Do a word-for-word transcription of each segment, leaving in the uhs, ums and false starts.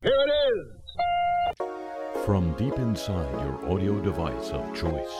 Here it is! From deep inside your audio device of choice.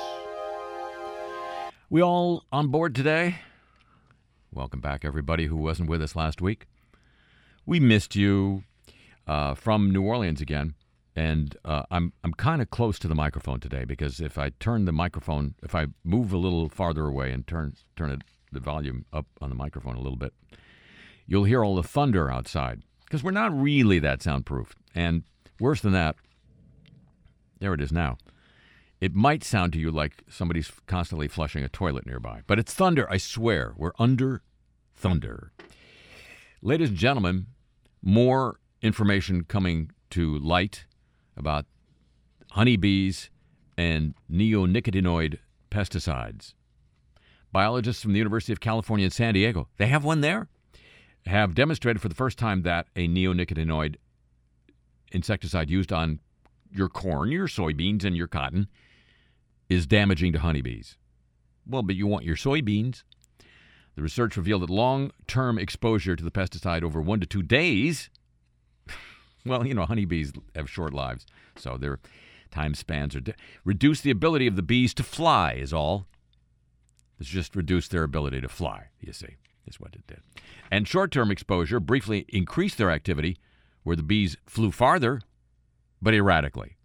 We all on board today? Welcome back, everybody who wasn't with us last week. We missed you uh, from New Orleans again. And uh, I'm I'm kind of close to the microphone today because if I turn the microphone, if I move a little farther away and turn turn it, the volume up on the microphone a little bit, you'll hear all the thunder outside because we're not really that soundproof. And worse than that, there it is now. It might sound to you like somebody's constantly flushing a toilet nearby, but it's thunder, I swear. We're under thunder. Ladies and gentlemen, more information coming to light about honeybees and neonicotinoid pesticides. Biologists from the University of California in San Diego, they have one there, have demonstrated for the first time that a neonicotinoid insecticide used on your corn, your soybeans, and your cotton is damaging to honeybees. Well, but you want your soybeans. The research revealed that long-term exposure to the pesticide over one to two days Well, you know, honeybees have short lives, so their time spans are di- reduce the ability of the bees to fly is all. It's just reduced their ability to fly, you see, is what it did. And short-term exposure briefly increased their activity where the bees flew farther, but erratically.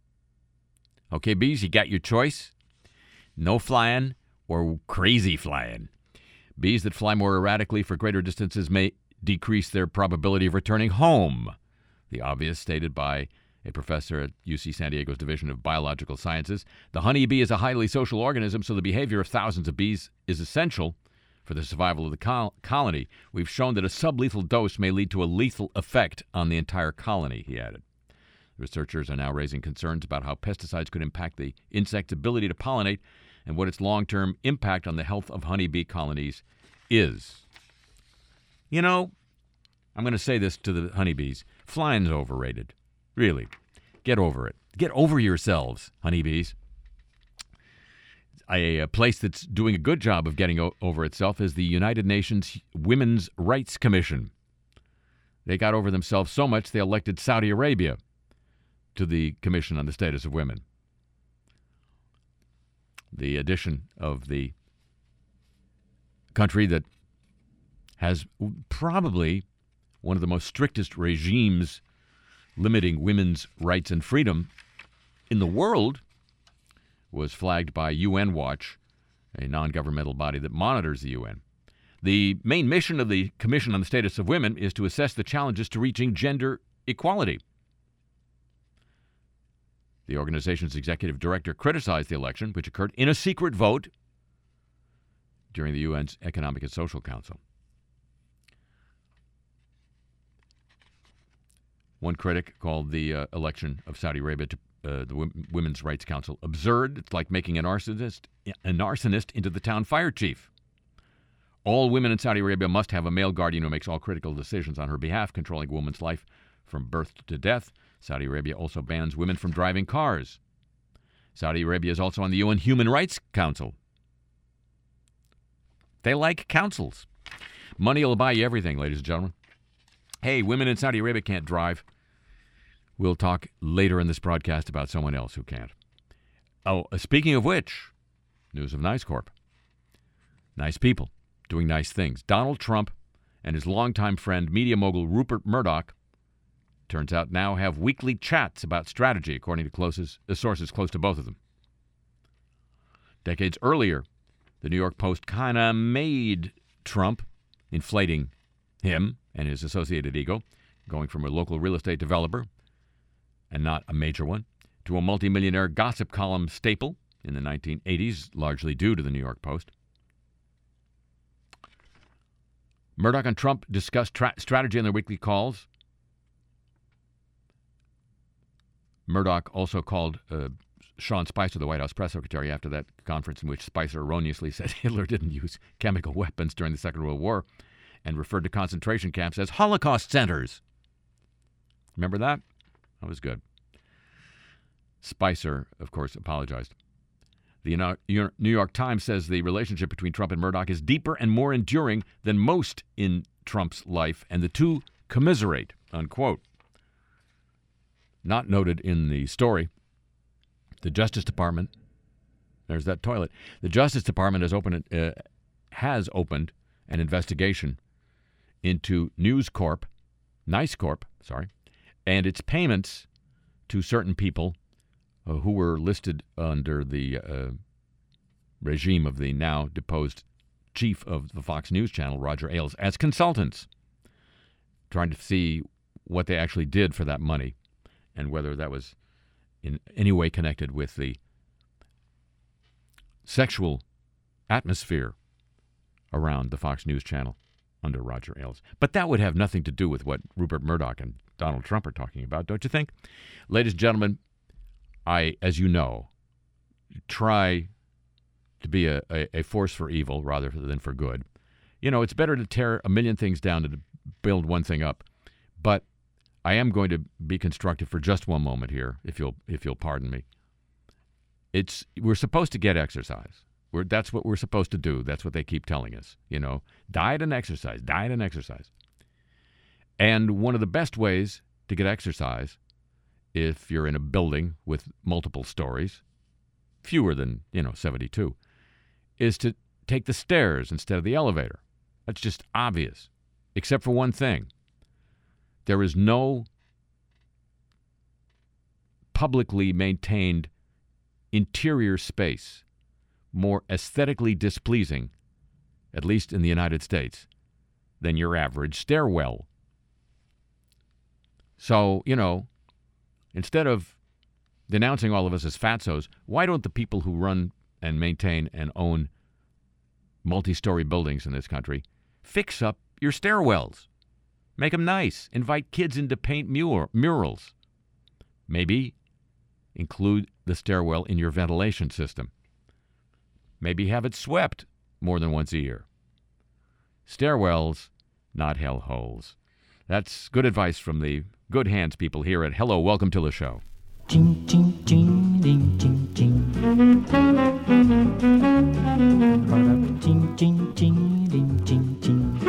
Okay, bees, you got your choice. No flying or crazy flying. Bees that fly more erratically for greater distances may decrease their probability of returning home. The obvious stated by a professor at U C San Diego's Division of Biological Sciences. The honeybee is a highly social organism, so the behavior of thousands of bees is essential for the survival of the col- colony. We've shown that a sublethal dose may lead to a lethal effect on the entire colony, he added. Researchers are now raising concerns about how pesticides could impact the insect's ability to pollinate and what its long-term impact on the health of honeybee colonies is. You know, I'm going to say this to the honeybees. Flying's overrated. Really. Get over it. Get over yourselves, honeybees. A, a place that's doing a good job of getting o- over itself is the United Nations Women's Rights Commission. They got over themselves so much they elected Saudi Arabia to the Commission on the Status of Women. The addition of the country that has probably one of the most strictest regimes limiting women's rights and freedom in the world was flagged by U N Watch, a non-governmental body that monitors the U N. The main mission of the Commission on the Status of Women is to assess the challenges to reaching gender equality. The organization's executive director criticized the election, which occurred in a secret vote during the U N's Economic and Social Council. One critic called the uh, election of Saudi Arabia to uh, the w- Women's Rights Council absurd. It's like making an arsonist, an arsonist into the town fire chief. All women in Saudi Arabia must have a male guardian who makes all critical decisions on her behalf, controlling a woman's life from birth to death. Saudi Arabia also bans women from driving cars. Saudi Arabia is also on the U N Human Rights Council. They like councils. Money will buy you everything, ladies and gentlemen. Hey, women in Saudi Arabia can't drive. We'll talk later in this broadcast about someone else who can't. Oh, speaking of which, news of Nice Corp. Nice people doing nice things. Donald Trump and his longtime friend, media mogul Rupert Murdoch, turns out now have weekly chats about strategy, according to closest, uh, sources close to both of them. Decades earlier, the New York Post kind of made Trump, inflating him and his associated ego, going from a local real estate developer, and not a major one, to a multimillionaire gossip column staple in the nineteen eighties, largely due to the New York Post. Murdoch and Trump discussed tra- strategy on their weekly calls. Murdoch also called uh, Sean Spicer, the White House press secretary, after that conference in which Spicer erroneously said Hitler didn't use chemical weapons during the Second World War and referred to concentration camps as Holocaust centers. Remember that? That was good. Spicer, of course, apologized. The New York Times says the relationship between Trump and Murdoch is deeper and more enduring than most in Trump's life, and the two commiserate, unquote. not noted in the story, the Justice Department, there's that toilet. The Justice Department has opened, uh, has opened an investigation into News Corp, Nice Corp, sorry, and its payments to certain people uh, who were listed under the uh, regime of the now deposed chief of the Fox News Channel, Roger Ailes, as consultants, trying to see what they actually did for that money and whether that was in any way connected with the sexual atmosphere around the Fox News Channel under Roger Ailes. But that would have nothing to do with what Rupert Murdoch and Donald Trump are talking about, don't you think? Ladies and gentlemen, I, as you know, try to be a, a, a force for evil rather than for good. You know, it's better to tear a million things down than to build one thing up. But I am going to be constructive for just one moment here, if you'll if you'll pardon me. It's we're supposed to get exercise. We're, that's what we're supposed to do. That's what they keep telling us. You know, diet and exercise, diet and exercise. And one of the best ways to get exercise, if you're in a building with multiple stories, fewer than, you know, seventy-two, is to take the stairs instead of the elevator. That's just obvious, except for one thing. There is no publicly maintained interior space more aesthetically displeasing, at least in the United States, than your average stairwell. So, you know, instead of denouncing all of us as fatzos, why don't the people who run and maintain and own multi-story buildings in this country fix up your stairwells? Make them nice. Invite kids in to paint mur- murals. Maybe include the stairwell in your ventilation system. Maybe have it swept more than once a year. Stairwells, not hellholes. That's good advice from the good hands people here at Hello, Welcome to the Show. Ching, ching, ching, ding, ching, ching. Ching, ching, ching, ding, ching, ching.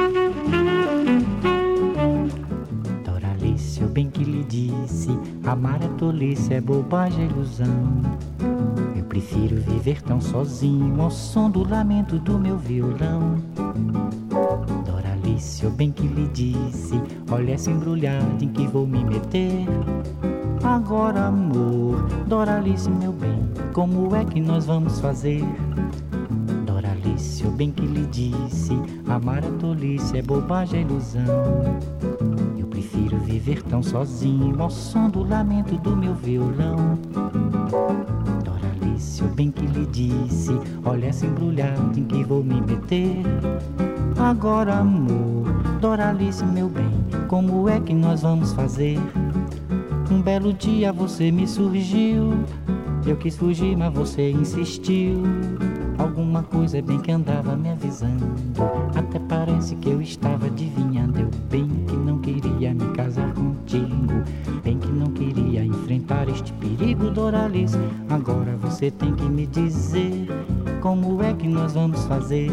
Doralice, eu bem que lhe disse, amar é tolice, é bobagem, é ilusão. Eu prefiro viver tão sozinho ao som do lamento do meu violão. Doralice, eu bem que lhe disse, olha essa embrulhada em que vou me meter. Agora, amor, Doralice, meu bem, como é que nós vamos fazer? Doralice, eu bem que lhe disse, amar é tolice, é bobagem, é ilusão. Eu prefiro viver tão sozinho ao som do lamento do meu violão. Doralice, eu bem que lhe disse, olha essa embrulhada em que vou me meter. Agora, amor, Doralice, meu bem, como é que nós vamos fazer? Um belo dia você me surgiu, eu quis fugir, mas você insistiu. Alguma coisa bem que andava me avisando, até parece que eu estava adivinhando. Eu bem que não queria me casar contigo, bem que não queria enfrentar este perigo, Doralice. Agora você tem que me dizer, como é que nós vamos fazer?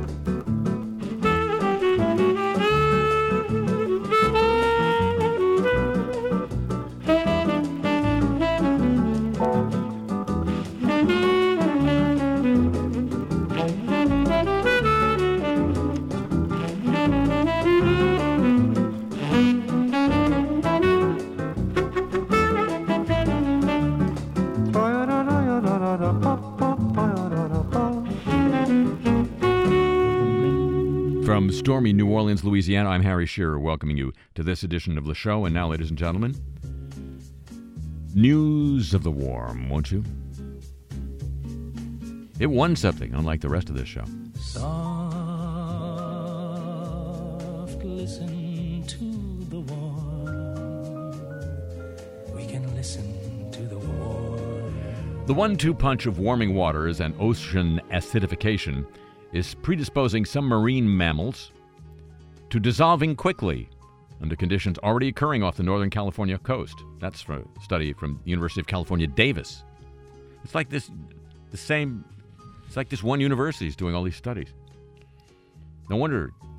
From stormy New Orleans, Louisiana, I'm Harry Shearer, welcoming you to this edition of the show. And now, ladies and gentlemen, news of the warm, won't you? It won something, unlike the rest of this show. Soft, listen to the warm. We can listen to the warm. The one two punch of warming waters and ocean acidification is predisposing some marine mammals to dissolving quickly under conditions already occurring off the Northern California coast. That's from a study from the University of California, Davis. It's like this, the same, it's like this one university is doing all these studies. No wonder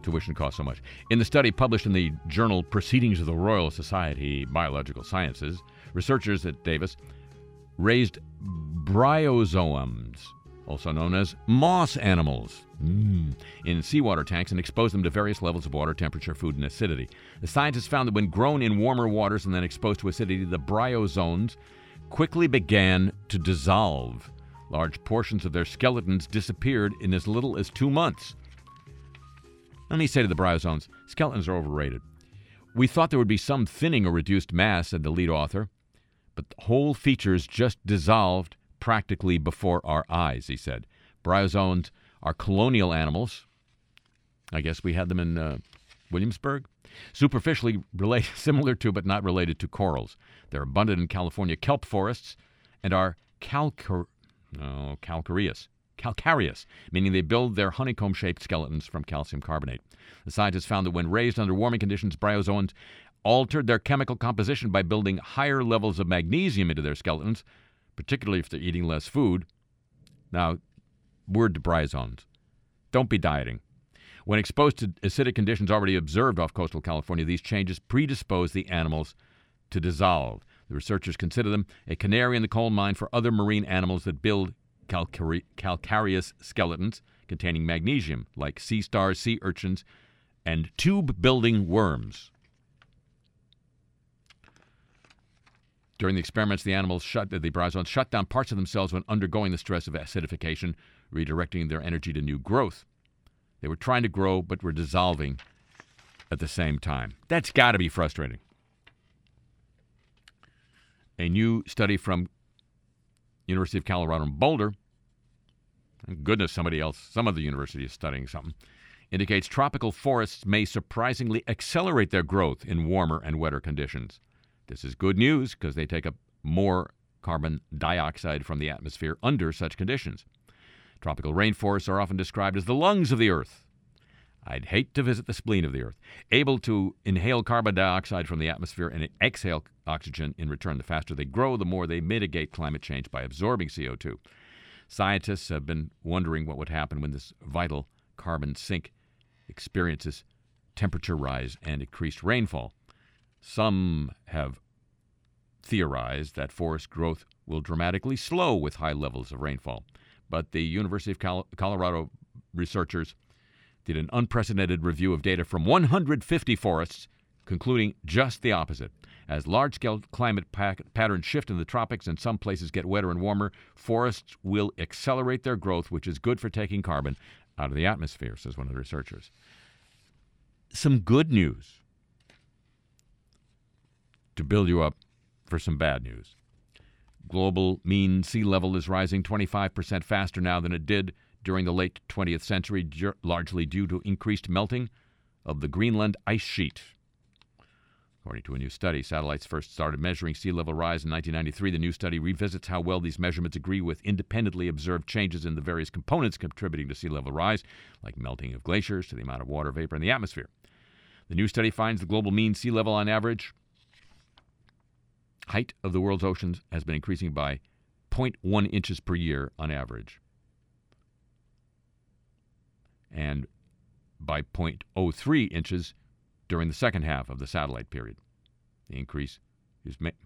tuition costs so much. In the study published in the journal Proceedings of the Royal Society Biological Sciences, researchers at Davis raised bryozoans, also known as moss animals, mm, in seawater tanks and exposed them to various levels of water temperature, food, and acidity. The scientists found that when grown in warmer waters and then exposed to acidity, the bryozoans quickly began to dissolve. Large portions of their skeletons disappeared in as little as two months. Let me say to the bryozoans, skeletons are overrated. We thought there would be some thinning or reduced mass, said the lead author, but the whole features just dissolved practically before our eyes, he said. Bryozoans are colonial animals. I guess we had them in uh, Williamsburg. Superficially related, similar to but not related to corals. They're abundant in California kelp forests and are calcar- no, calcareous. calcareous, meaning they build their honeycomb-shaped skeletons from calcium carbonate. The scientists found that when raised under warming conditions, bryozoans altered their chemical composition by building higher levels of magnesium into their skeletons, particularly if they're eating less food. Now, word to bryozoans, don't be dieting. When exposed to acidic conditions already observed off coastal California, these changes predispose the animals to dissolve. The researchers consider them a canary in the coal mine for other marine animals that build calcare- calcareous skeletons containing magnesium, like sea stars, sea urchins, and tube-building worms. During the experiments, the animals shut the bryozoans shut down parts of themselves when undergoing the stress of acidification, redirecting their energy to new growth. They were trying to grow, but were dissolving at the same time. That's got to be frustrating. A new study from University of Colorado in Boulder, thank goodness somebody else, some other university is studying something, indicates tropical forests may surprisingly accelerate their growth in warmer and wetter conditions. This is good news because they take up more carbon dioxide from the atmosphere under such conditions. Tropical rainforests are often described as the lungs of the earth. I'd hate to visit the spleen of the earth. Able to inhale carbon dioxide from the atmosphere and exhale oxygen in return, the faster they grow, the more they mitigate climate change by absorbing C O two. Scientists have been wondering what would happen when this vital carbon sink experiences temperature rise and increased rainfall. Some have theorized that forest growth will dramatically slow with high levels of rainfall. But the University of Col- Colorado researchers did an unprecedented review of data from one hundred fifty forests, concluding just the opposite. As large-scale climate pa- patterns shift in the tropics and some places get wetter and warmer, forests will accelerate their growth, which is good for taking carbon out of the atmosphere, says one of the researchers. Some good news to build you up for some bad news. Global mean sea level is rising twenty-five percent faster now than it did during the late twentieth century, largely due to increased melting of the Greenland ice sheet. According to a new study, satellites first started measuring sea level rise in nineteen ninety-three. The new study revisits how well these measurements agree with independently observed changes in the various components contributing to sea level rise, like melting of glaciers to the amount of water vapor in the atmosphere. The new study finds the global mean sea level on average height of the world's oceans has been increasing by zero point one inches per year on average, and by zero point zero three inches during the second half of the satellite period. The increase is ma-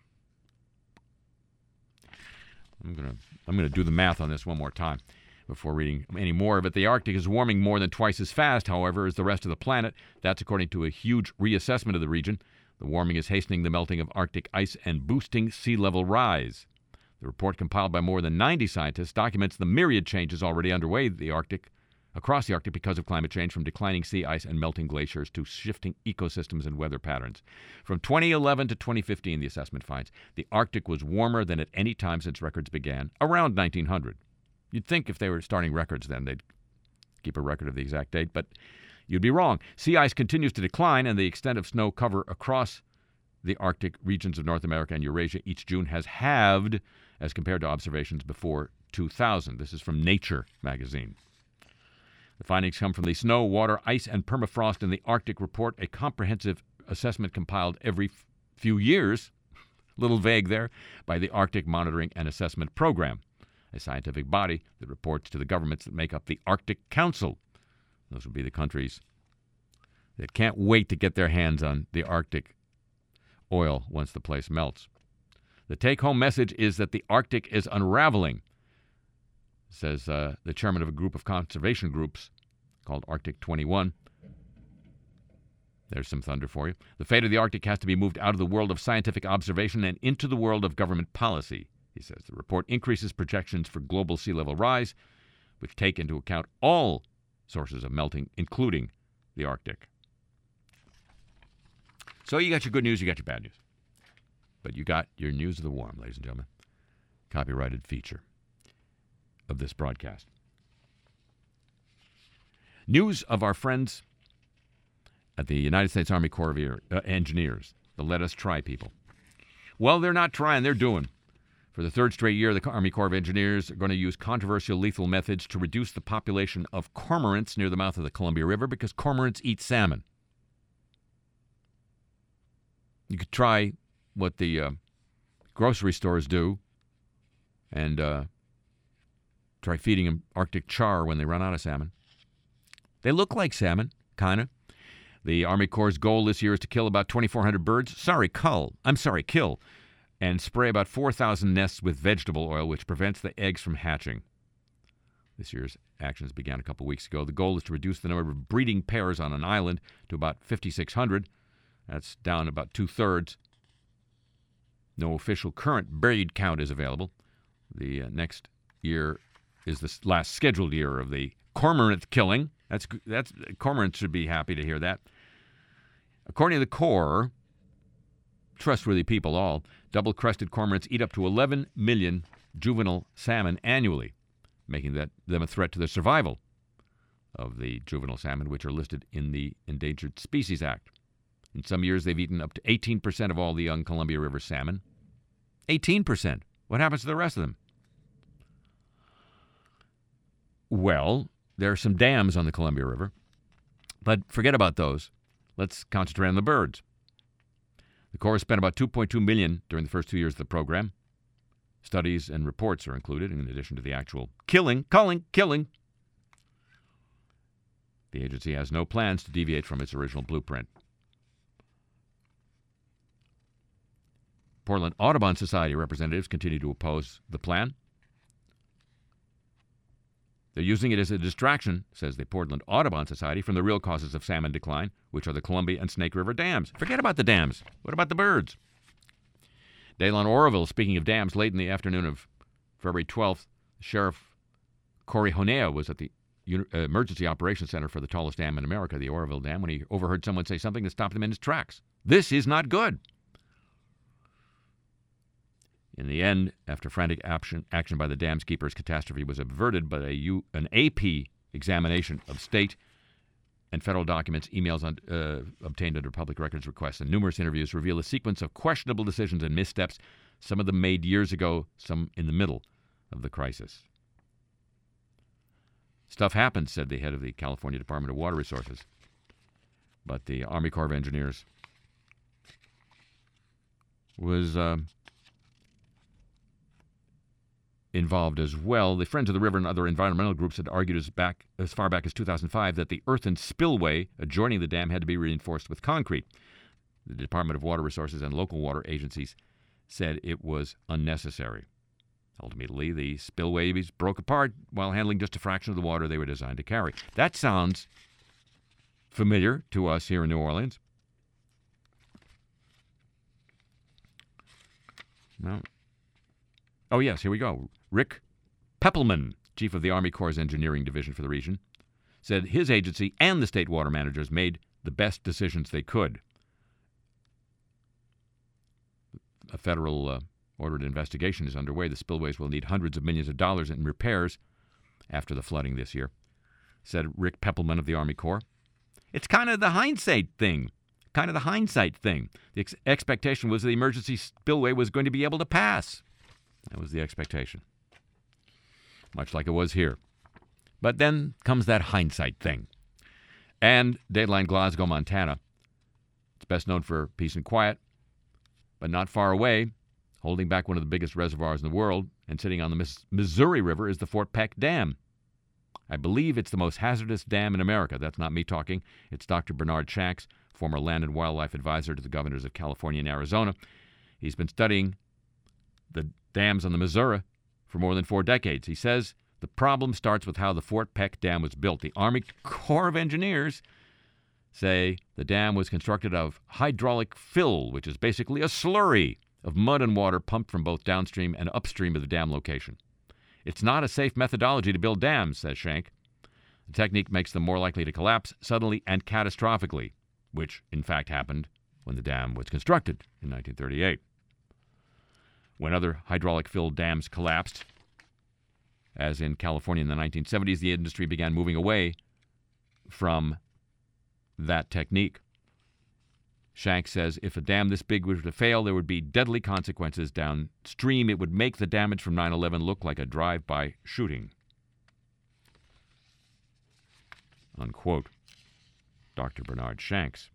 I'm going to I'm going to do the math on this one more time before reading any more of it. The Arctic is warming more than twice as fast, however, as the rest of the planet. That's according to a huge reassessment of the region. The warming is hastening the melting of Arctic ice and boosting sea level rise. The report, compiled by more than ninety scientists, documents the myriad changes already underway in the Arctic, across the Arctic because of climate change, from declining sea ice and melting glaciers to shifting ecosystems and weather patterns. From twenty eleven to twenty fifteen, the assessment finds, the Arctic was warmer than at any time since records began, around nineteen hundred. You'd think if they were starting records then, they'd keep a record of the exact date, but you'd be wrong. Sea ice continues to decline, and the extent of snow cover across the Arctic regions of North America and Eurasia each June has halved as compared to observations before two thousand. This is from Nature magazine. The findings come from the Snow, Water, Ice, and Permafrost in the Arctic report, a comprehensive assessment compiled every f- few years, a little vague there, by the Arctic Monitoring and Assessment Program, a scientific body that reports to the governments that make up the Arctic Council. Those would be the countries that can't wait to get their hands on the Arctic oil once the place melts. The take-home message is that the Arctic is unraveling, says uh, the chairman of a group of conservation groups called Arctic twenty-one. There's some thunder for you. The fate of the Arctic has to be moved out of the world of scientific observation and into the world of government policy, he says. The report increases projections for global sea level rise, which take into account all sources of melting, including the Arctic. So you got your good news, you got your bad news. But you got your news of the warm, ladies and gentlemen. Copyrighted feature of this broadcast. News of our friends at the United States Army Corps of uh, Engineers, the Let Us Try people. Well, they're not trying, they're doing. For the third straight year, the Army Corps of Engineers are going to use controversial lethal methods to reduce the population of cormorants near the mouth of the Columbia River because cormorants eat salmon. You could try what the uh, grocery stores do and uh, try feeding them Arctic char when they run out of salmon. They look like salmon, kind of. The Army Corps' goal this year is to kill about twenty-four hundred birds. Sorry, cull. I'm sorry, kill. And spray about four thousand nests with vegetable oil, which prevents the eggs from hatching. This year's actions began a couple weeks ago. The goal is to reduce the number of breeding pairs on an island to about fifty-six hundred. That's down about two-thirds. No official current breed count is available. The uh, next year is the last scheduled year of the cormorant killing. That's that's cormorants should be happy to hear that. According to the Corps, trustworthy people all, double-crested cormorants eat up to eleven million juvenile salmon annually, making that them a threat to the survival of the juvenile salmon, which are listed in the Endangered Species Act. In some years, they've eaten up to eighteen percent of all the young Columbia River salmon. eighteen percent. What happens to the rest of them? Well, there are some dams on the Columbia River, but forget about those. Let's concentrate on the birds. The Corps spent about two point two million dollars during the first two years of the program. Studies and reports are included in addition to the actual killing, culling, killing. The agency has no plans to deviate from its original blueprint. Portland Audubon Society representatives continue to oppose the plan. They're using it as a distraction, says the Portland Audubon Society, from the real causes of salmon decline, which are the Columbia and Snake River dams. Forget about the dams. What about the birds? Dale on Oroville, speaking of dams, late in the afternoon of February twelfth, Sheriff Corey Honea was at the Emergency Operations Center for the tallest dam in America, the Oroville Dam, when he overheard someone say something that stopped him in his tracks. This is not good. In the end, after frantic action, action by the dam's keepers, catastrophe was averted by a U, an A P examination of state and federal documents, emails on, uh, obtained under public records requests, and numerous interviews reveal a sequence of questionable decisions and missteps, some of them made years ago, some in the middle of the crisis. Stuff happens, said the head of the California Department of Water Resources. But the Army Corps of Engineers was Uh, involved as well. The Friends of the River and other environmental groups had argued as back as far back as two thousand five that the earthen spillway adjoining the dam had to be reinforced with concrete. The Department of Water Resources and local water agencies said it was unnecessary. Ultimately, the spillways broke apart while handling just a fraction of the water they were designed to carry. That sounds familiar to us here in New Orleans. No. Oh, yes, here we go. Rick Peppelman, chief of the Army Corps' engineering division for the region, said his agency and the state water managers made the best decisions they could. A federal uh, ordered investigation is underway. The spillways will need hundreds of millions of dollars in repairs after the flooding this year, said Rick Peppelman of the Army Corps. It's kind of the hindsight thing. Kind of the hindsight thing. The ex- expectation was the emergency spillway was going to be able to pass. That was the expectation. Much like it was here. But then comes that hindsight thing. And Dateline Glasgow, Montana. It's best known for peace and quiet, but not far away, holding back one of the biggest reservoirs in the world, and sitting on the Miss- Missouri River is the Fort Peck Dam. I believe it's the most hazardous dam in America. That's not me talking. It's Doctor Bernard Shanks, former land and wildlife advisor to the governors of California and Arizona. He's been studying the dams on the Missouri for more than four decades. He says the problem starts with how the Fort Peck Dam was built. The Army Corps of Engineers say the dam was constructed of hydraulic fill, which is basically a slurry of mud and water pumped from both downstream and upstream of the dam location. It's not a safe methodology to build dams, says Shank. The technique makes them more likely to collapse suddenly and catastrophically, which in fact happened when the dam was constructed in nineteen thirty-eight. When other hydraulic-filled dams collapsed, as in California in the nineteen seventies, the industry began moving away from that technique. Shank says if a dam this big were to fail, there would be deadly consequences downstream. It would make the damage from nine eleven look like a drive-by shooting. Unquote. Doctor Bernard Shanks.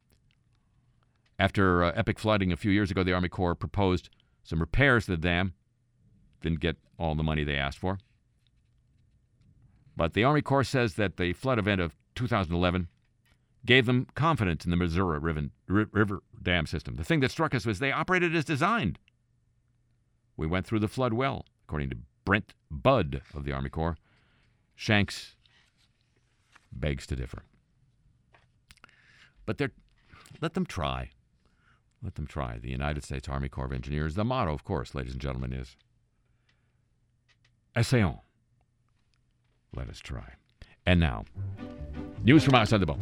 After uh, epic flooding a few years ago, the Army Corps proposed some repairs to the dam. Didn't get all the money they asked for. But the Army Corps says that the flood event of two thousand eleven gave them confidence in the Missouri River, River Dam system. The thing that struck us was they operated as designed. We went through the flood well, according to Brent Budd of the Army Corps. Shanks begs to differ. But they're, let them try. Let them try. The United States Army Corps of Engineers. The motto, of course, ladies and gentlemen, is Essayons. Let us try. And now, news from outside the boat.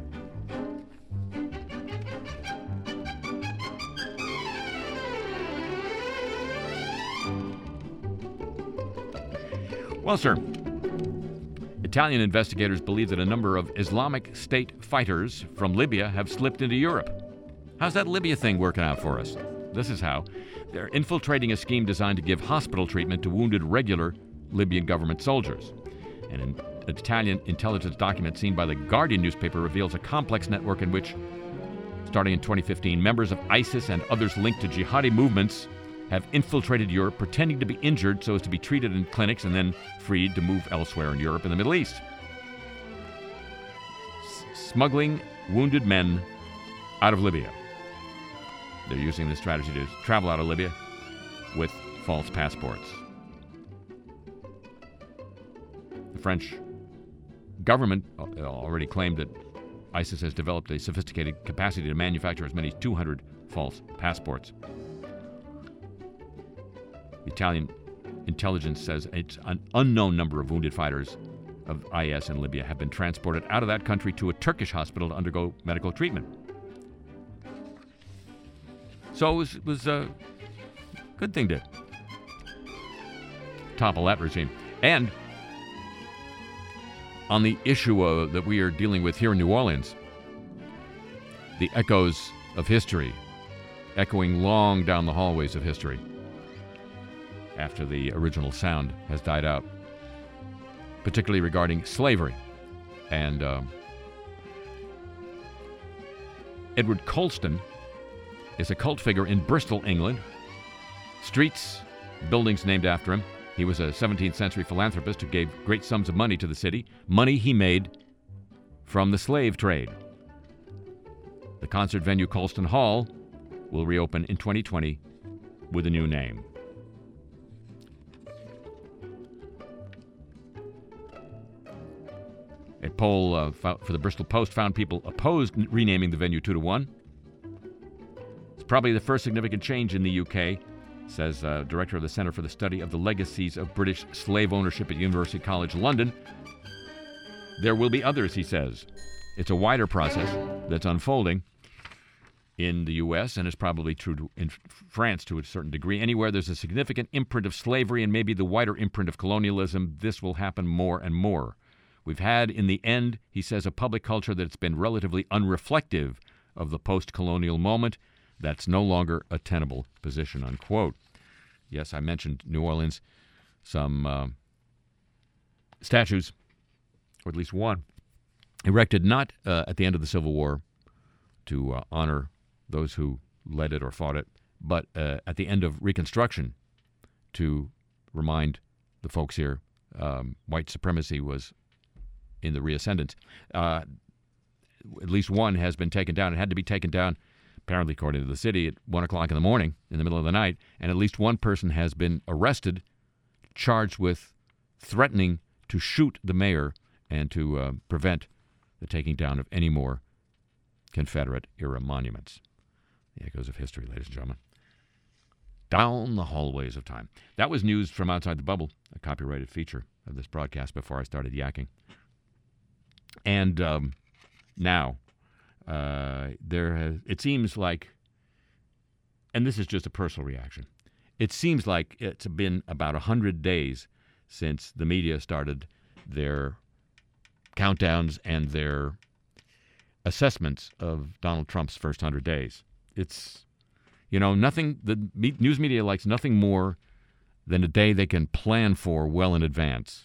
Well, sir, Italian investigators believe that a number of Islamic State fighters from Libya have slipped into Europe. How's that Libya thing working out for us? This is how. They're infiltrating a scheme designed to give hospital treatment to wounded regular Libyan government soldiers. And an Italian intelligence document seen by the Guardian newspaper reveals a complex network in which, starting in twenty fifteen, members of ISIS and others linked to jihadi movements have infiltrated Europe, pretending to be injured so as to be treated in clinics and then freed to move elsewhere in Europe and the Middle East. S- smuggling wounded men out of Libya. They're using this strategy to travel out of Libya with false passports. The French government already claimed that ISIS has developed a sophisticated capacity to manufacture as many as two hundred false passports. The Italian intelligence says it's an unknown number of wounded fighters of I S in Libya have been transported out of that country to a Turkish hospital to undergo medical treatment. So it was, it was a good thing to topple that regime. And on the issue uh, that we are dealing with here in New Orleans, the echoes of history, echoing long down the hallways of history, after the original sound has died out, particularly regarding slavery. And um, Edward Colston is a cult figure in Bristol, England. Streets, buildings named after him. He was a seventeenth century philanthropist who gave great sums of money to the city, money he made from the slave trade. The concert venue Colston Hall will reopen in twenty twenty with a new name. A poll uh, for the Bristol Post found people opposed renaming the venue two to one. It's probably the first significant change in the U K, says uh, director of the Centre for the Study of the Legacies of British Slave Ownership at University College London. There will be others, he says. It's a wider process that's unfolding in the U S and is probably true to, in France to a certain degree. Anywhere there's a significant imprint of slavery and maybe the wider imprint of colonialism, this will happen more and more. We've had, in the end, he says, a public culture that's been relatively unreflective of the post-colonial moment. That's no longer a tenable position, unquote. Yes, I mentioned New Orleans, some uh, statues, or at least one, erected not uh, at the end of the Civil War to uh, honor those who led it or fought it, but uh, at the end of Reconstruction to remind the folks here um, white supremacy was in the reascendant. Uh, at least one has been taken down. It had to be taken down, apparently, according to the city, at one o'clock in the morning, in the middle of the night, and at least one person has been arrested, charged with threatening to shoot the mayor and to uh, prevent the taking down of any more Confederate-era monuments. The echoes of history, ladies and gentlemen. Down the hallways of time. That was news from outside the bubble, a copyrighted feature of this broadcast before I started yakking. And um, now, uh, there has, it seems like, and this is just a personal reaction, it seems like it's been about one hundred days since the media started their countdowns and their assessments of Donald Trump's first one hundred days. It's, you know, nothing, the me, news media likes nothing more than a day they can plan for well in advance.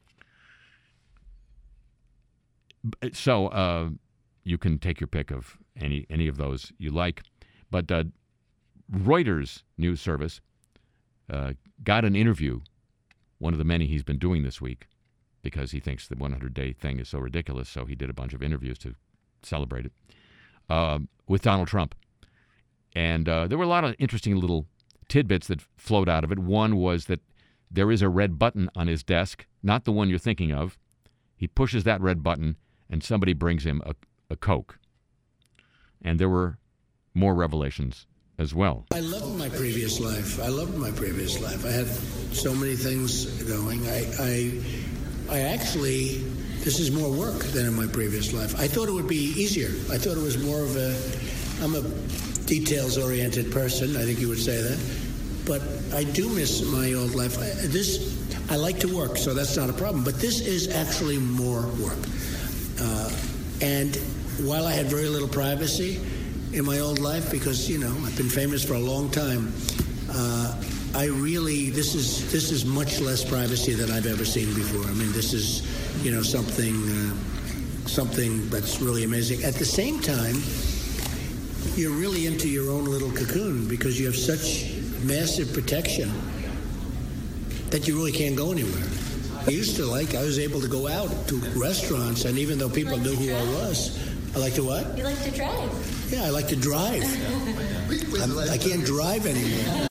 So uh, you can take your pick of any any of those you like. But uh, Reuters news service uh, got an interview, one of the many he's been doing this week, because he thinks the one hundred day thing is so ridiculous, so he did a bunch of interviews to celebrate it, uh, with Donald Trump. And uh, there were a lot of interesting little tidbits that flowed out of it. One was that there is a red button on his desk, not the one you're thinking of. He pushes that red button, and somebody brings him a, a Coke. And there were more revelations as well. I loved my previous life. I loved my previous life. I had so many things going. I, I, I actually, this is more work than in my previous life. I thought it would be easier. I thought it was more of a, I'm a details-oriented person. I think you would say that. But I do miss my old life. I, this, I like to work, so that's not a problem. But this is actually more work. Uh, and while I had very little privacy in my old life, because, you know, I've been famous for a long time, uh, I really, this is this is much less privacy than I've ever seen before. I mean, this is, you know, something, uh, something that's really amazing. At the same time, you're really into your own little cocoon because you have such massive protection that you really can't go anywhere. I used to like, I was able to go out to restaurants, and even though people knew who I was, I like to what? You like to drive. Yeah, I like to drive. I'm, I can't drive anymore.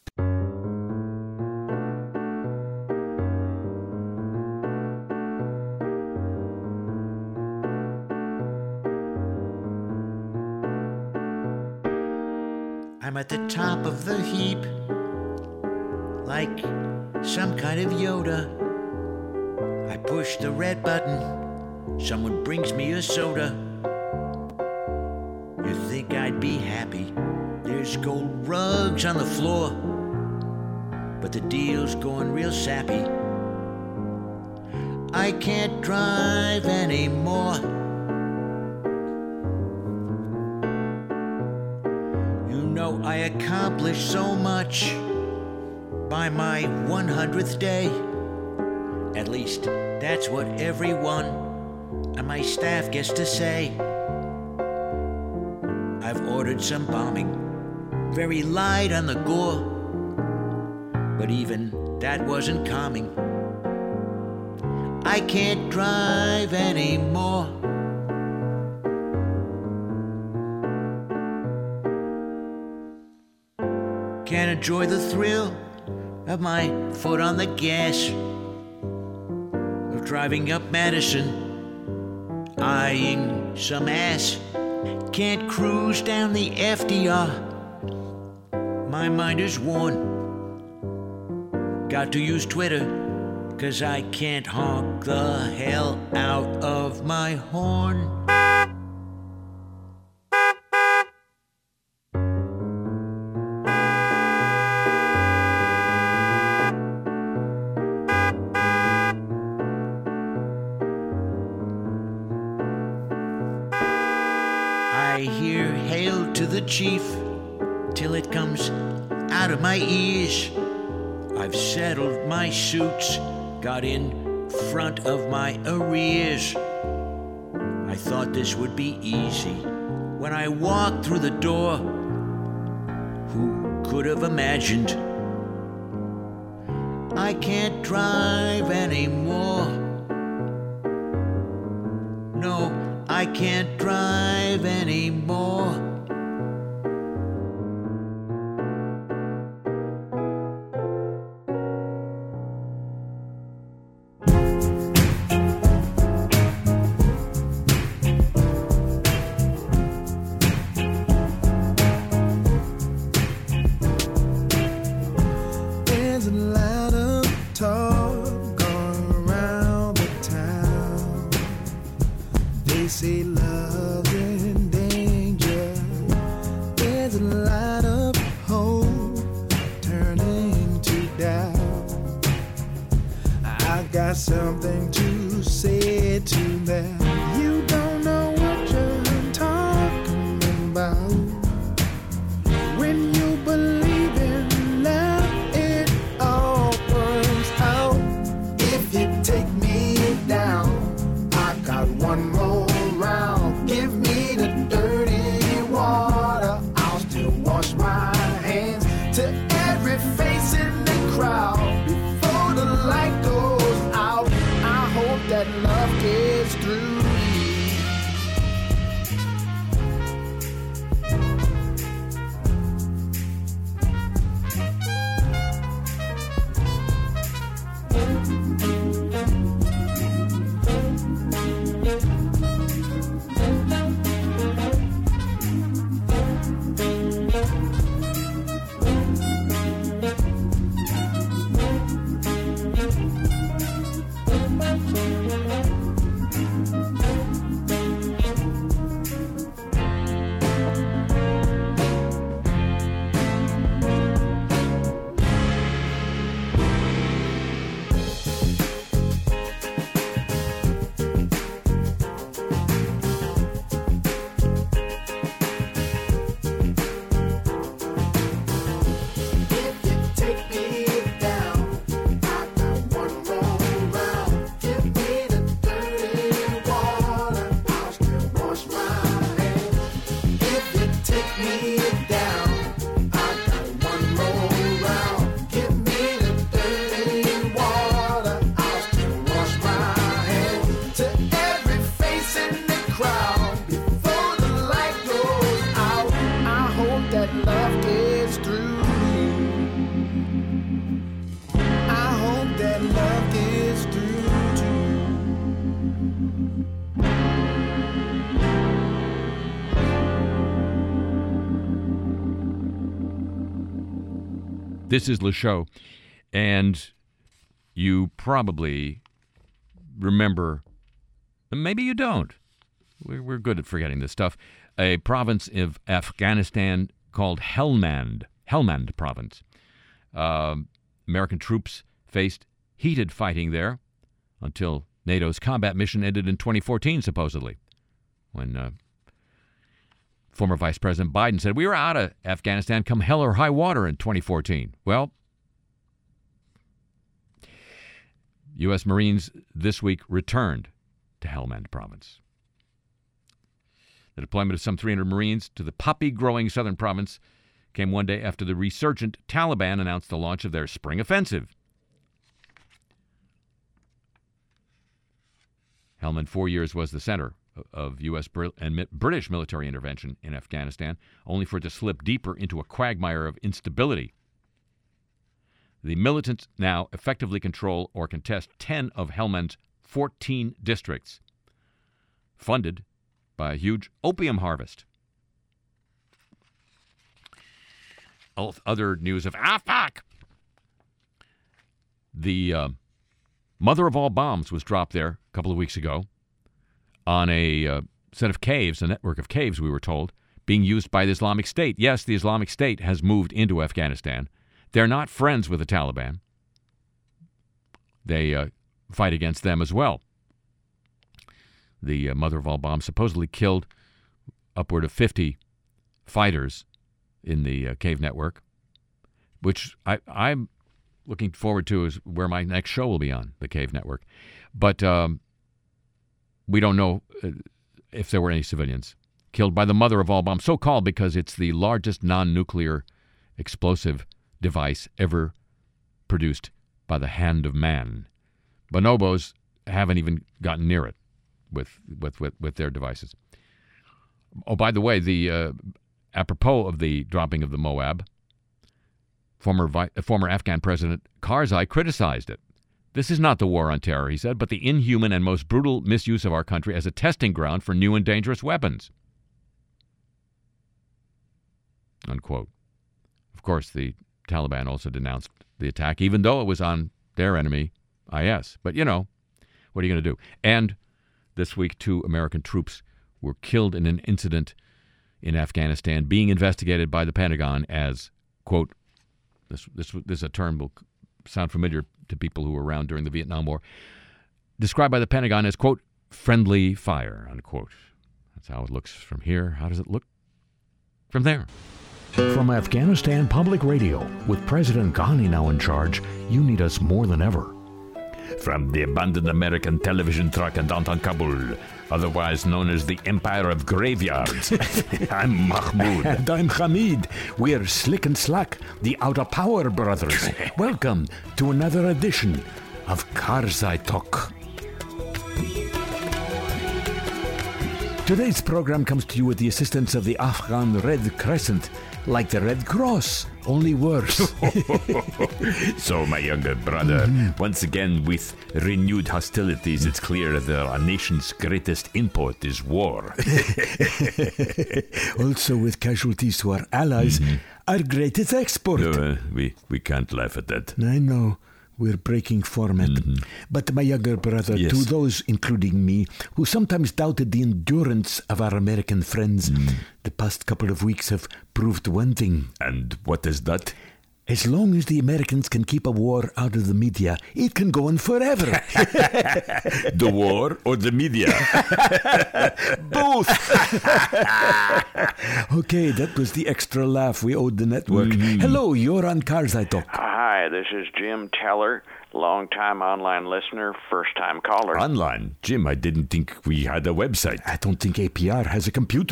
I'm at the top of the heap, like some kind of Yoda. I push the red button, someone brings me a soda. You think I'd be happy? There's gold rugs on the floor, but the deal's going real sappy. I can't drive anymore. You know I accomplished so much by my one hundredth day. At least that's what everyone on my staff gets to say. I've ordered some bombing, very light on the gore, but even that wasn't calming. I can't drive anymore. Can't enjoy the thrill of my foot on the gas, of driving up Madison, eyeing some ass. Can't cruise down the F D R, my mind is worn. Got to use Twitter, 'cause I can't honk the hell out of my horn. I hear hail to the chief till it comes out of my ears. I've settled my suits, got in front of my arrears. I thought this would be easy when I walked through the door. Who could have imagined I can't drive anymore. No, I can't drive anymore. Say love's in danger. There's a lot of hope turning to doubt. I got something to say to them. You don't know what you're talking about. When you believe in love, it all burns out. If you take me down, I got one more. Give me the dirty water, I'll still wash my hands. To every face in the crowd, before the light goes out, I hope that love gets through. This is Le Show, and you probably remember, maybe you don't, we're, we're good at forgetting this stuff, a province of Afghanistan called Helmand, Helmand province. Uh, American troops faced heated fighting there until NATO's combat mission ended in twenty fourteen, supposedly, when uh, former Vice President Biden said, we were out of Afghanistan come hell or high water in twenty fourteen. Well, U S Marines this week returned to Helmand province. The deployment of some three hundred Marines to the poppy-growing southern province came one day after the resurgent Taliban announced the launch of their spring offensive. Helmand, four years, was the center of U S and British military intervention in Afghanistan, only for it to slip deeper into a quagmire of instability. The militants now effectively control or contest ten of Helmand's fourteen districts, funded by a huge opium harvest. Other news of Afpak. The uh, mother of all bombs was dropped there a couple of weeks ago on a uh, set of caves, a network of caves, we were told, being used by the Islamic State. Yes, the Islamic State has moved into Afghanistan. They're not friends with the Taliban. They uh, fight against them as well. The uh, mother of all bombs supposedly killed upward of fifty fighters in the uh, cave network, which I, I'm looking forward to is where my next show will be on, the cave network. But um, we don't know uh, if there were any civilians killed by the mother of all bombs, so-called because it's the largest non-nuclear explosive device ever produced by the hand of man. Bonobos haven't even gotten near it with with, with, with their devices. Oh, by the way, the uh, apropos of the dropping of the Moab, former vi- former Afghan President Karzai criticized it. This is not the war on terror, he said, but the inhuman and most brutal misuse of our country as a testing ground for new and dangerous weapons. Unquote. Of course, the Taliban also denounced the attack, even though it was on their enemy, I S. But, you know, what are you going to do? And this week, two American troops were killed in an incident in Afghanistan being investigated by the Pentagon as, quote, this, this, this is a term will sound familiar to people who were around during the Vietnam War, described by the Pentagon as, quote, friendly fire, unquote. That's how it looks from here. How does it look from there? From Afghanistan Public Radio, with President Ghani now in charge, you need us more than ever. From the abandoned American television truck in downtown Kabul, otherwise known as the Empire of Graveyards, I'm Mahmoud. And I'm Hamid. We're Slick and Slack, the Outer Power Brothers. Welcome to another edition of Karzai Talk. Today's program comes to you with the assistance of the Afghan Red Crescent, like the Red Cross, only worse. So, my younger brother, mm-hmm. once again with renewed hostilities, it's clear that our nation's greatest import is war. Also with casualties to our allies, mm-hmm. our greatest export. No, uh, we, we can't laugh at that. I know. We're breaking format. Mm-hmm. But my younger brother, yes. to those, including me, who sometimes doubted the endurance of our American friends, mm. the past couple of weeks have proved one thing. And what is that? As long as the Americans can keep a war out of the media, it can go on forever. The war or the media? Both. Okay, that was the extra laugh we owed the network. Mm-hmm. Hello, you're on Karzai Talk. Hi, this is Jim Teller, long-time online listener, first-time caller. Online? Jim, I didn't think we had a website. I don't think A P R has a computer.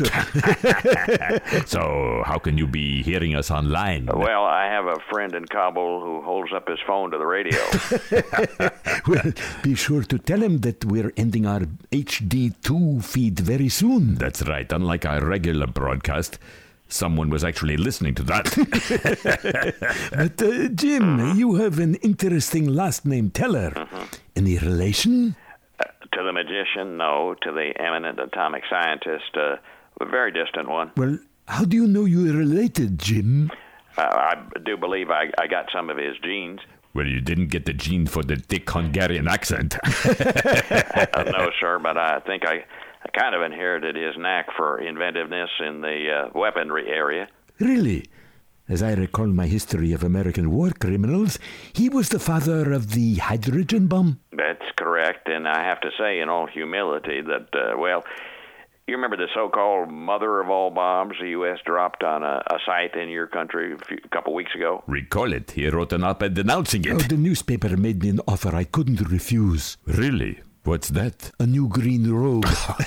So, how can you be hearing us online? Well, I have a friend in Kabul who holds up his phone to the radio. Well, be sure to tell him that we're ending our H D two feed very soon. That's right. Unlike our regular broadcast, someone was actually listening to that. But, uh, Jim, mm-hmm. you have an interesting last name, Teller. Mm-hmm. Any relation? Uh, to the magician, no. To the eminent atomic scientist, uh, a very distant one. Well, how do you know you're related, Jim? Uh, I do believe I, I got some of his genes. Well, you didn't get the gene for the thick Hungarian accent. uh, no, sir, but I think I... I kind of inherited his knack for inventiveness in the uh, weaponry area. Really? As I recall my history of American war criminals, he was the father of the hydrogen bomb. That's correct, and I have to say in all humility that, uh, well, you remember the so-called mother of all bombs the U S dropped on a, a site in your country a, few, a couple weeks ago? Recall it. He wrote an op-ed denouncing it. Oh, the newspaper made me an offer I couldn't refuse. Really? What's that? A new green robe.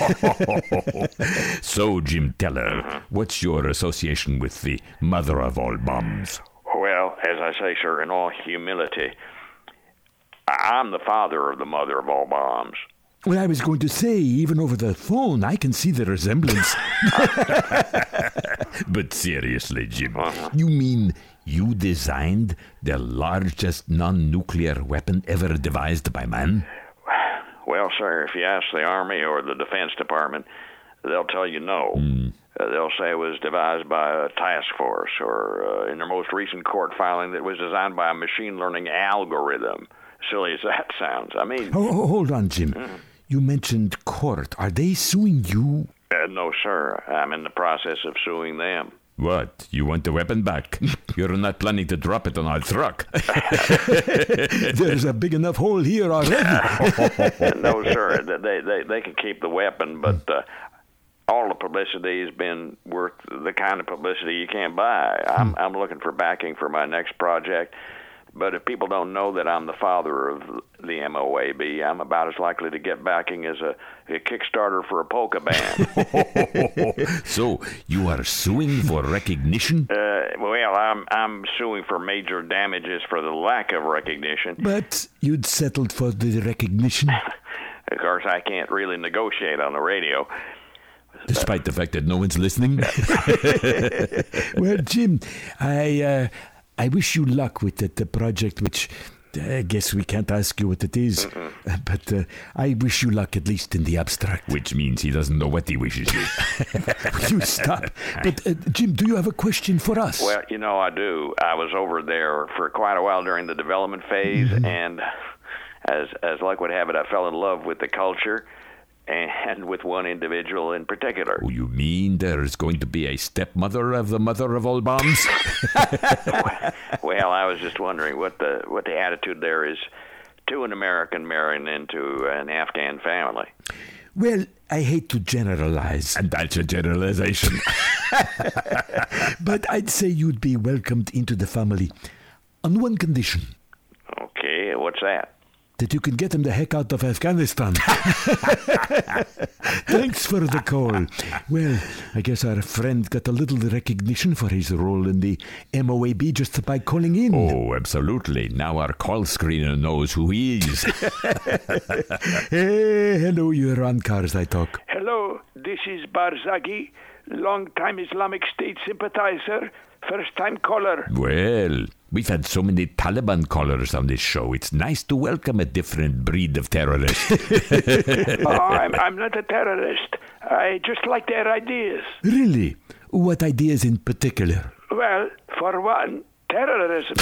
So, Jim Teller, mm-hmm. what's your association with the mother of all bombs? Well, as I say, sir, in all humility, I'm the father of the mother of all bombs. Well, I was going to say, even over the phone, I can see the resemblance. But seriously, Jim, uh-huh. you mean you designed the largest non-nuclear weapon ever devised by man? Well, sir, if you ask the Army or the Defense Department, they'll tell you no. Mm. Uh, they'll say it was devised by a task force, or uh, in their most recent court filing, that it was designed by a machine learning algorithm. Silly as that sounds. I mean... Oh, hold on, Jim. Mm. You mentioned court. Are they suing you? Uh, no, sir. I'm in the process of suing them. What? You want the weapon back? You're not planning to drop it on our truck. There's a big enough hole here already. No, sir. They, they, they can keep the weapon, but uh, all the publicity has been worth the kind of publicity you can't buy. I'm, I'm looking for backing for my next project. But if people don't know that I'm the father of the M O A B, I'm about as likely to get backing as a, a Kickstarter for a polka band. So, you are suing for recognition? Uh, well, I'm I'm suing for major damages for the lack of recognition. But you'd settled for the recognition. Of course, I can't really negotiate on the radio. Despite the fact that no one's listening. Well, Jim, I uh, I wish you luck with the, the project, which I guess we can't ask you what it is. Uh, but uh, I wish you luck, at least in the abstract. Which means he doesn't know what he wishes you. You stop. But, uh, Jim, do you have a question for us? Well, you know, I do. I was over there for quite a while during the development phase, mm-hmm. and as as luck would have it, I fell in love with the culture and with one individual in particular. Oh, you mean there's going to be a stepmother of the mother of all bombs? Well, I was just wondering what the what the attitude there is to an American marrying into an Afghan family. Well, I hate to generalize. And that's a generalization. But I'd say you'd be welcomed into the family on one condition. Okay, what's that? That you can get him the heck out of Afghanistan. Thanks for the call. Well, I guess our friend got a little recognition for his role in the M O A B just by calling in. Oh, absolutely. Now our call screener knows who he is. Hey, hello, you're on Cars I Talk. Hello, this is Barzagi, long-time Islamic State sympathizer, first-time caller. Well, we've had so many Taliban callers on this show. It's nice to welcome a different breed of terrorist. oh, I'm, I'm not a terrorist. I just like their ideas. Really? What ideas in particular? Well, for one, terrorism.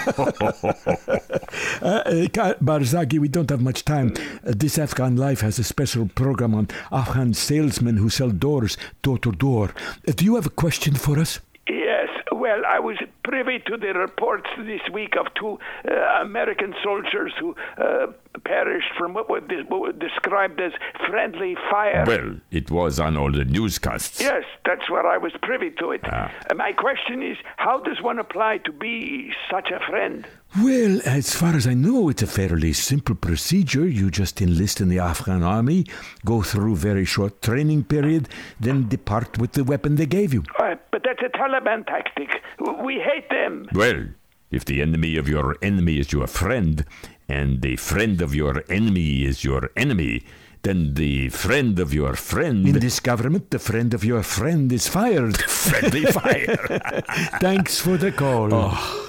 uh, uh, Barzagi, we don't have much time. Uh, This Afghan Life has a special program on Afghan salesmen who sell doors door to door. Uh, do you have a question for us? Yes. Well, I was privy to the reports this week of two uh, American soldiers who uh, perished from what was, what was described as friendly fire. Well, it was on all the newscasts. Yes, that's where I was privy to it. Ah. Uh, my question is, how does one apply to be such a friend? Well, as far as I know, it's a fairly simple procedure. You just enlist in the Afghan army, go through a very short training period, then depart with the weapon they gave you. Uh, but that's a Taliban tactic. We hate them. Well, if the enemy of your enemy is your friend, and the friend of your enemy is your enemy, then the friend of your friend... In this government, the friend of your friend is fired. Friendly fire. Thanks for the call. Oh.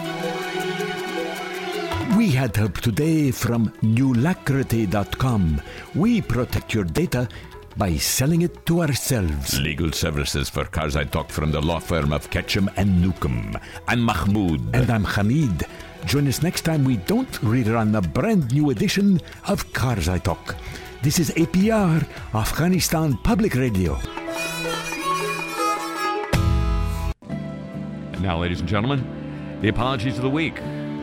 We had help today from Newlacrity dot com. We protect your data by selling it to ourselves. Legal services for Cars I Talk from the law firm of Ketchum and Newcomb. I'm Mahmoud. And I'm Hamid. Join us next time we don't rerun a brand new edition of Cars I Talk. This is A P R, Afghanistan Public Radio. And now, ladies and gentlemen, the apologies of the week.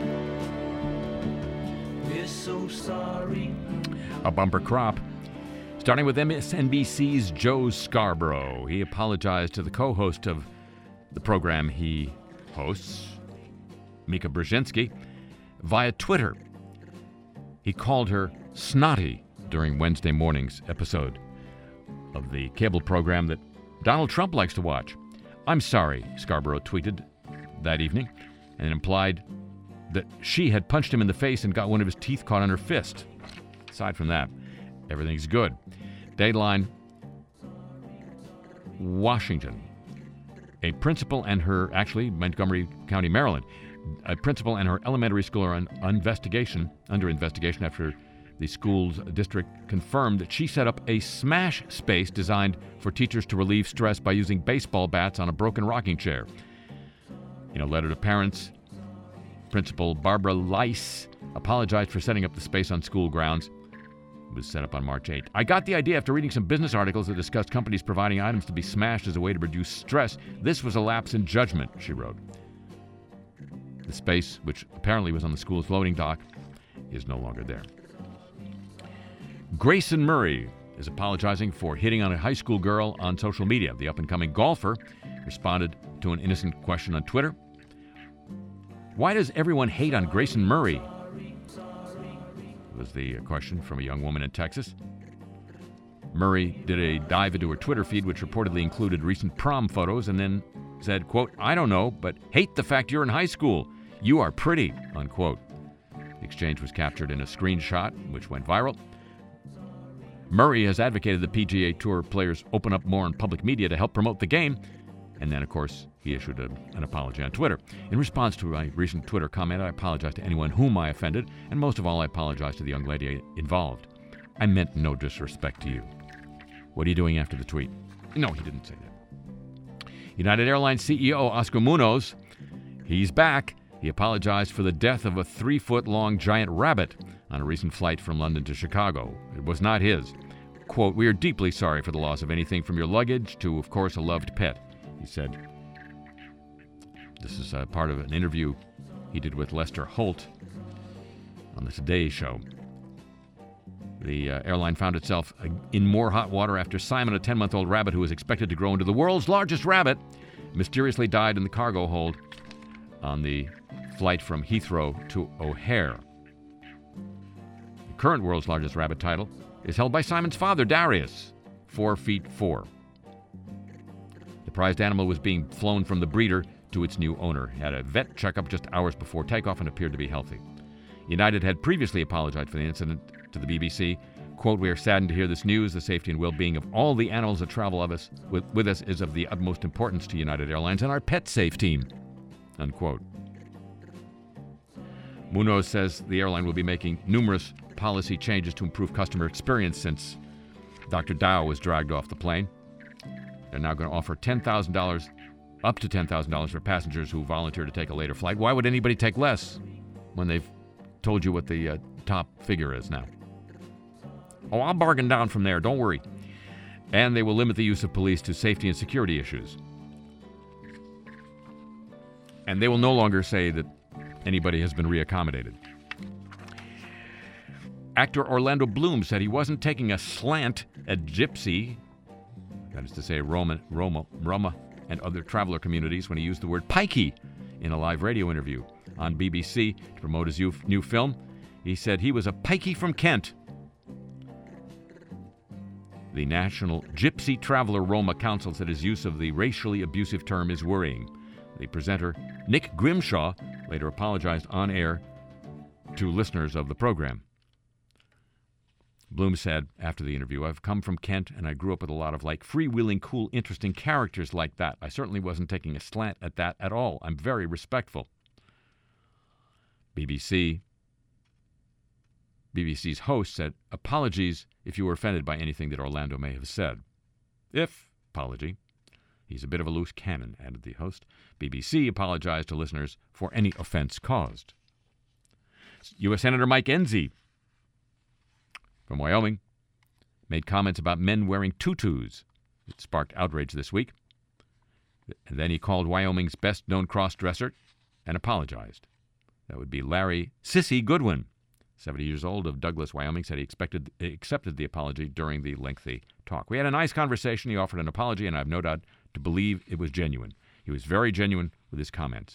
We're so sorry. A bumper crop. Starting with M S N B C's Joe Scarborough. He apologized to the co-host of the program he hosts, Mika Brzezinski, via Twitter. He called her snotty during Wednesday morning's episode of the cable program that Donald Trump likes to watch. I'm sorry, Scarborough tweeted that evening, and implied that she had punched him in the face and got one of his teeth caught on her fist. Aside from that, everything's good. Dateline, Washington. A principal and her, actually, Montgomery County, Maryland, a principal and her elementary school are on investigation, under investigation after the school's district confirmed that she set up a smash space designed for teachers to relieve stress by using baseball bats on a broken rocking chair. In a letter to parents, Principal Barbara Leiss apologized for setting up the space on school grounds. It was set up on March eighth. I got the idea after reading some business articles that discussed companies providing items to be smashed as a way to reduce stress. This was a lapse in judgment, she wrote. The space, which apparently was on the school's loading dock, is no longer there. Grayson Murray is apologizing for hitting on a high school girl on social media. The up-and-coming golfer responded to an innocent question on Twitter. Why does everyone hate on Grayson Murray? Was the question from a young woman in Texas. Murray did a dive into her Twitter feed, which reportedly included recent prom photos, and then said, quote, "I don't know, but hate the fact you're in high school. You are pretty," unquote. The exchange was captured in a screenshot, which went viral. Murray has advocated the P G A Tour players open up more in public media to help promote the game. And then, of course, he issued a, an apology on Twitter. In response to my recent Twitter comment, I apologize to anyone whom I offended, and most of all, I apologize to the young lady involved. I meant no disrespect to you. What are you doing after the tweet? No, he didn't say that. United Airlines C E O Oscar Munoz, he's back. He apologized for the death of a three-foot-long giant rabbit on a recent flight from London to Chicago. It was not his. Quote, "We are deeply sorry for the loss of anything from your luggage to, of course, a loved pet," he said. This is a part of an interview he did with Lester Holt on the Today Show. The uh, airline found itself in more hot water after Simon, a ten-month-old rabbit who was expected to grow into the world's largest rabbit, mysteriously died in the cargo hold on the flight from Heathrow to O'Hare. The current world's largest rabbit title is held by Simon's father, Darius, four feet four. The prized animal was being flown from the breeder to its new owner. He had a vet checkup just hours before takeoff and appeared to be healthy. United had previously apologized for the incident to the B B C. Quote, "We are saddened to hear this news. The safety and well-being of all the animals that travel of us, with, with us is of the utmost importance to United Airlines and our pet safe team," unquote. Munoz says the airline will be making numerous policy changes to improve customer experience since Doctor Dow was dragged off the plane. They're now going to offer ten thousand dollars, up to ten thousand dollars for passengers who volunteer to take a later flight. Why would anybody take less when they've told you what the uh, top figure is now? Oh, I'll bargain down from there, don't worry. And they will limit the use of police to safety and security issues. And they will no longer say that anybody has been reaccommodated. Actor Orlando Bloom said he wasn't taking a slant at Gypsy, that is to say Roma, Roma, Roma and other traveler communities, when he used the word pikey in a live radio interview on B B C to promote his new film. He said he was a pikey from Kent. The National Gypsy Traveler Roma Council said his use of the racially abusive term is worrying. The presenter, Nick Grimshaw, later apologized on air to listeners of the program. Bloom said after the interview, "I've come from Kent and I grew up with a lot of like freewheeling, cool, interesting characters like that. I certainly wasn't taking a slant at that at all. I'm very respectful." B B C B B C's host said, "Apologies if you were offended by anything that Orlando may have said." If apology. He's a bit of a loose cannon, added the host. B B C apologized to listeners for any offense caused. U S Senator Mike Enzi from Wyoming made comments about men wearing tutus. It sparked outrage this week. And then he called Wyoming's best-known cross-dresser and apologized. That would be Larry Sissy Goodwin, seventy years old, of Douglas, Wyoming, said he expected, accepted the apology during the lengthy talk. "We had a nice conversation. He offered an apology, and I have no doubt to believe it was genuine." He was very genuine with his comments.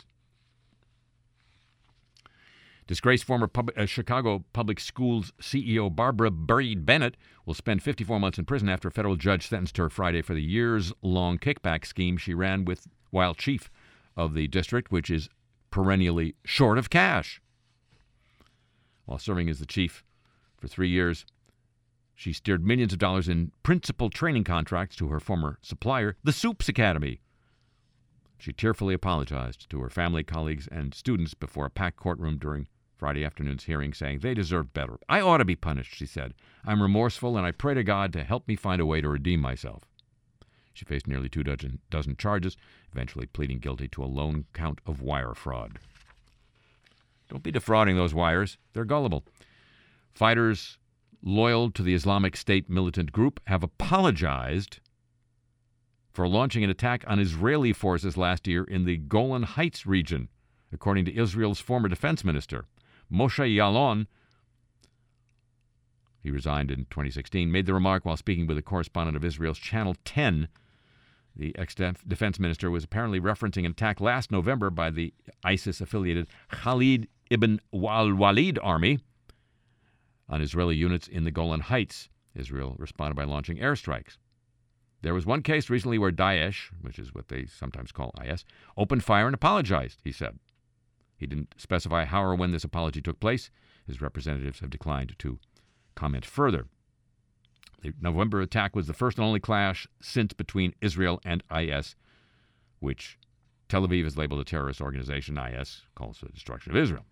Disgraced former pub- uh, Chicago Public Schools C E O Barbara Breed Bennett will spend fifty-four months in prison after a federal judge sentenced her Friday for the years-long kickback scheme she ran with while chief of the district, which is perennially short of cash. While serving as the chief for three years, she steered millions of dollars in principal training contracts to her former supplier, the Soups Academy. She tearfully apologized to her family, colleagues, and students before a packed courtroom during Friday afternoon's hearing, saying they deserve better. "I ought to be punished," she said. "I'm remorseful, and I pray to God to help me find a way to redeem myself." She faced nearly two dozen, dozen charges, eventually pleading guilty to a lone count of wire fraud. Don't be defrauding those wires. They're gullible. Fighters loyal to the Islamic State militant group have apologized for launching an attack on Israeli forces last year in the Golan Heights region, according to Israel's former defense minister. Moshe Yaalon, he resigned in twenty sixteen, made the remark while speaking with a correspondent of Israel's Channel ten. The ex-defense minister was apparently referencing an attack last November by the ISIS-affiliated Khalid ibn al-Walid army on Israeli units in the Golan Heights. Israel responded by launching airstrikes. There was one case recently where Daesh, which is what they sometimes call I S, opened fire and apologized, he said. He didn't specify how or when this apology took place. His representatives have declined to comment further. The November attack was the first and only clash since between Israel and I S, which Tel Aviv has labeled a terrorist organization. I S calls for the destruction of Israel.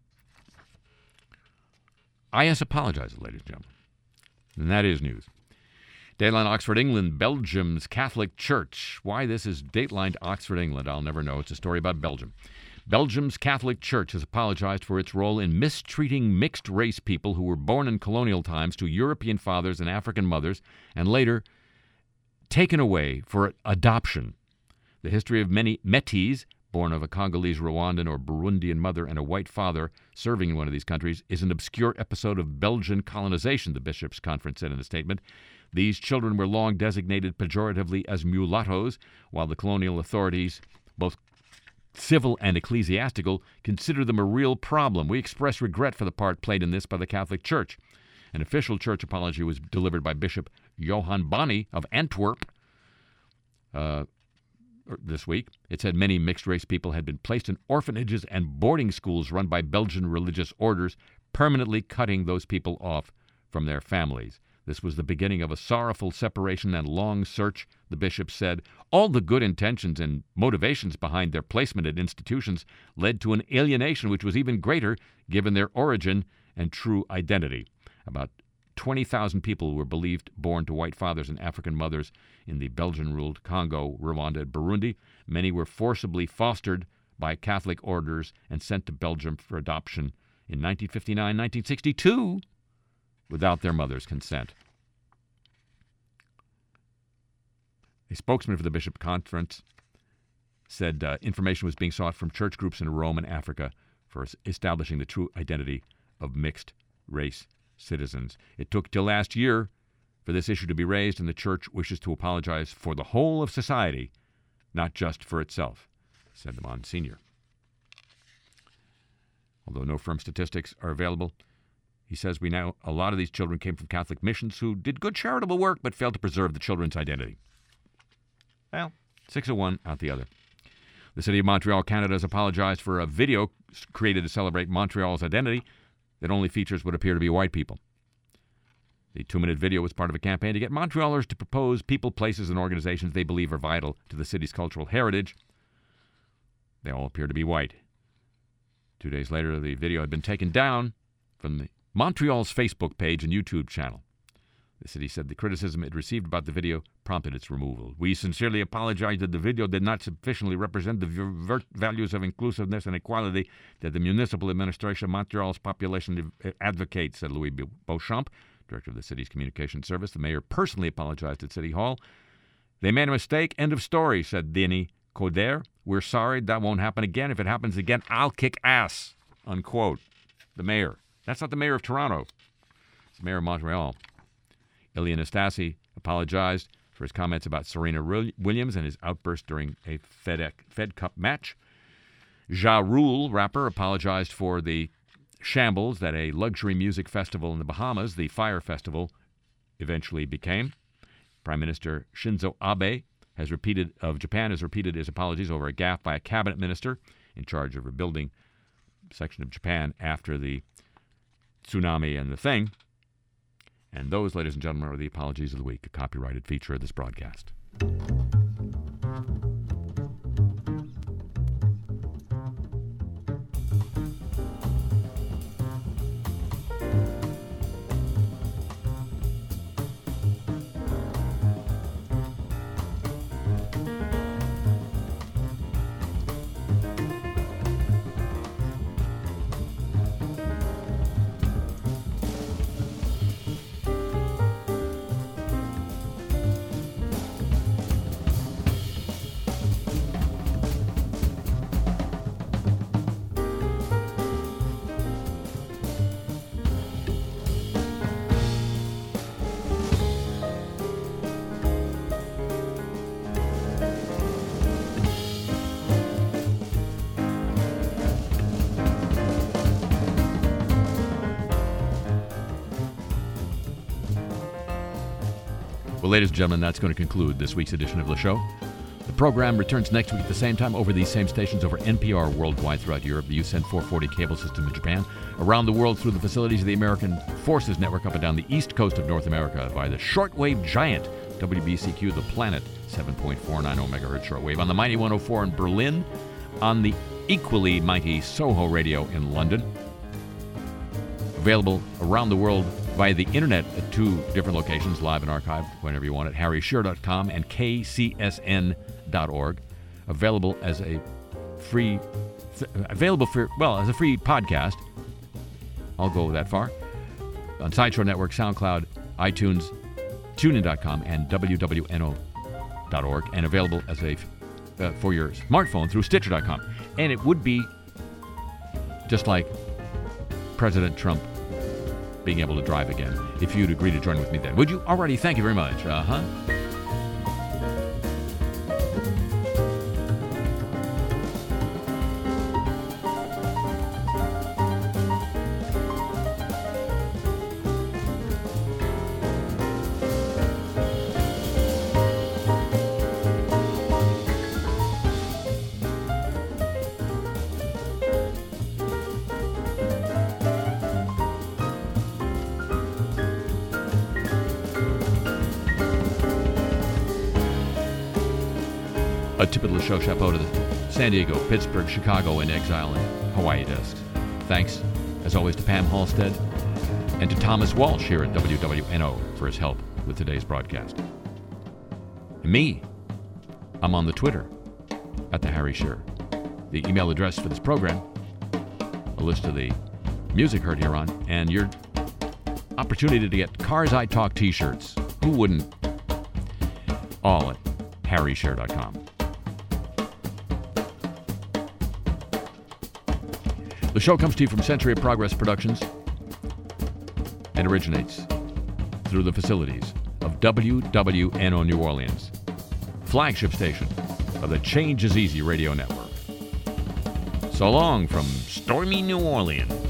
I S apologizes, ladies and gentlemen. And that is news. Dateline Oxford, England, Belgium's Catholic Church. Why this is Dateline Oxford, England, I'll never know. It's a story about Belgium. Belgium's Catholic Church has apologized for its role in mistreating mixed-race people who were born in colonial times to European fathers and African mothers and later taken away for adoption. The history of many Métis, born of a Congolese, Rwandan, or Burundian mother and a white father serving in one of these countries, is an obscure episode of Belgian colonization, the Bishops' Conference said in a statement. These children were long designated pejoratively as mulattoes, while the colonial authorities, both civil and ecclesiastical, consider them a real problem. We express regret for the part played in this by the Catholic Church. An official church apology was delivered by Bishop Johan Bonny of Antwerp uh, this week. It said many mixed-race people had been placed in orphanages and boarding schools run by Belgian religious orders, permanently cutting those people off from their families. This was the beginning of a sorrowful separation and long search, the bishop said. All the good intentions and motivations behind their placement at institutions led to an alienation which was even greater given their origin and true identity. About twenty thousand people were believed born to white fathers and African mothers in the Belgian-ruled Congo, Rwanda, and Burundi. Many were forcibly fostered by Catholic orders and sent to Belgium for adoption in nineteen fifty-nine, nineteen sixty-two, without their mother's consent. A spokesman for the Bishop Conference said uh, information was being sought from church groups in Rome and Africa for establishing the true identity of mixed-race citizens. It took till last year for this issue to be raised, and the church wishes to apologize for the whole of society, not just for itself, said the Monsignor. Although no firm statistics are available, he says we know a lot of these children came from Catholic missions who did good charitable work but failed to preserve the children's identity. Well, six of one, out the other. The city of Montreal, Canada, has apologized for a video created to celebrate Montreal's identity that only features what appear to be white people. The two-minute video was part of a campaign to get Montrealers to propose people, places, and organizations they believe are vital to the city's cultural heritage. They all appear to be white. Two days later, the video had been taken down from the Montreal's Facebook page and YouTube channel. The city said the criticism it received about the video prompted its removal. We sincerely apologize that the video did not sufficiently represent the v- values of inclusiveness and equality that the municipal administration of Montreal's population advocates, said Louis Beauchamp, director of the city's communication service. The mayor personally apologized at City Hall. They made a mistake. End of story, said Denis Coderre. We're sorry. That won't happen again. If it happens again, I'll kick ass, unquote. The mayor. That's not the mayor of Toronto. It's the mayor of Montreal. Ilya Nastasi apologized for his comments about Serena Williams and his outburst during a Fed, Fed Cup match. Ja Rule, rapper, apologized for the shambles that a luxury music festival in the Bahamas, the Fire Festival, eventually became. Prime Minister Shinzo Abe has repeated of Japan has repeated his apologies over a gaffe by a cabinet minister in charge of rebuilding a section of Japan after the tsunami and the thing. And those, ladies and gentlemen, are the apologies of the week, a copyrighted feature of this broadcast. Well, ladies and gentlemen, that's going to conclude this week's edition of the show. The program returns next week at the same time over these same stations over N P R worldwide throughout Europe, the U S N four forty cable system in Japan, around the world through the facilities of the American Forces Network up and down the east coast of North America via the shortwave giant W B C Q, the Planet, seven point four nine zero megahertz shortwave, on the mighty one oh four in Berlin, on the equally mighty Soho Radio in London, available around the world via the internet at two different locations, live and archived whenever you want at harry shearer dot com and k c s n dot org. Available as a free, available for, well, as a free podcast. I'll go that far. On Sideshow Network, SoundCloud, iTunes, tune in dot com, and w w n o dot org, and available as a uh, for your smartphone through Stitcher dot com. And it would be just like President Trump being able to drive again, if you'd agree to join with me then. Would you? Alrighty, thank you very much. Uh-huh. A tip of the show chapeau to the San Diego, Pittsburgh, Chicago, and Exile and Hawaii desks. Thanks, as always, to Pam Halstead and to Thomas Walsh here at W W N O for his help with today's broadcast. And me, I'm on the Twitter at the Harry Shearer. The email address for this program, a list of the music heard here on, and your opportunity to get Cars I Talk t-shirts. Who wouldn't? All at harry shearer dot com. The show comes to you from Century of Progress Productions and originates through the facilities of W W N O New Orleans, flagship station of the Change is Easy radio network. So long from stormy New Orleans.